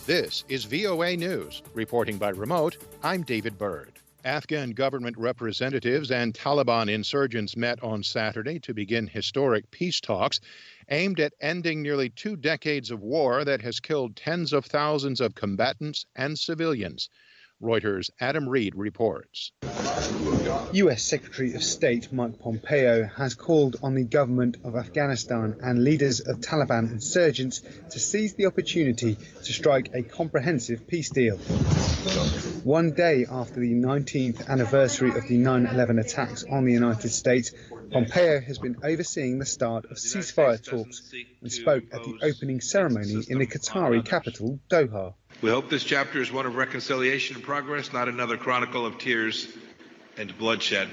This is VOA News. Reporting by remote, I'm David Byrd. Afghan government representatives and Taliban insurgents met on Saturday to begin historic peace talks aimed at ending nearly 2 decades of war that has killed tens of thousands of combatants and civilians. Reuters' Adam Reed reports. U.S. Secretary of State Mike Pompeo has called on the government of Afghanistan and leaders of Taliban insurgents to seize the opportunity to strike a comprehensive peace deal. One day after the 19th anniversary of the 9/11 attacks on the United States, Pompeo has been overseeing the start of ceasefire talks and spoke at the opening ceremony in the Qatari capital, Doha. We hope this chapter is one of reconciliation and progress, not another chronicle of tears and bloodshed.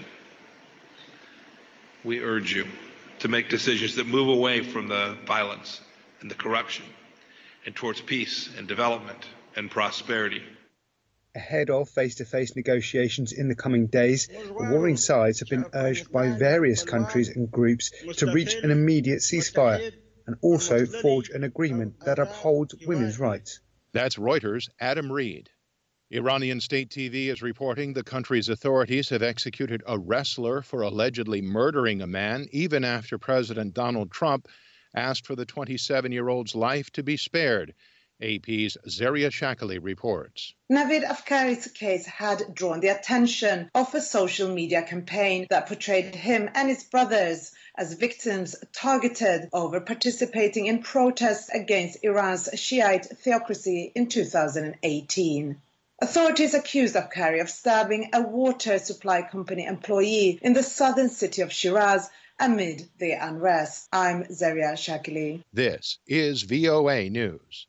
We urge you to make decisions that move away from the violence and the corruption and towards peace and development and prosperity. Ahead of face-to-face negotiations in the coming days, the warring sides have been urged by various countries and groups to reach an immediate ceasefire and also forge an agreement that upholds women's rights. That's Reuters' Adam Reed. Iranian state TV is reporting the country's authorities have executed a wrestler for allegedly murdering a man even after President Donald Trump asked for the 27-year-old's life to be spared. AP's Zaria Shakali reports. Navid Afkari's case had drawn the attention of a social media campaign that portrayed him and his brothers as victims targeted over participating in protests against Iran's Shiite theocracy in 2018. Authorities accused Afkari of stabbing a water supply company employee in the southern city of Shiraz amid the unrest. I'm Zaria Shakali. This is VOA News.